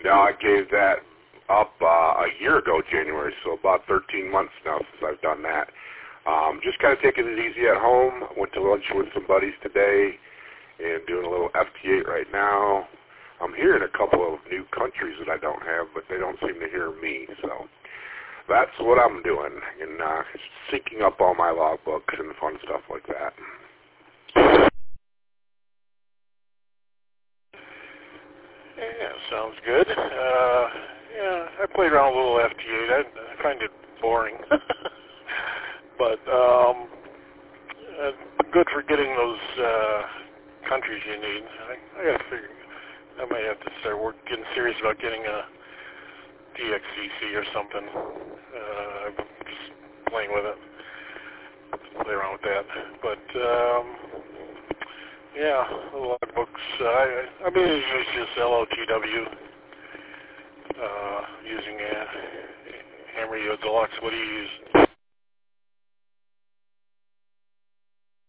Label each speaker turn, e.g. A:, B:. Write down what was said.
A: Now, I gave that up a year ago, January, so about 13 months now since I've done that. Just kind of taking it easy at home. Went to lunch with some buddies today and doing a little FT8 right now. I'm hearing a couple of new countries that I don't have, but they don't seem to hear me, so that's what I'm doing, and syncing up all my logbooks and fun stuff like that.
B: Yeah, sounds good. Yeah, I played around a little FT8. I find it boring, but good for getting those countries you need. I got to figure. I might have to start getting serious about getting a DXCC or something. I'm just playing with it, play around with that. But yeah, the logbooks. I mean, it's just LOTW using Hammer Deluxe. What do you use?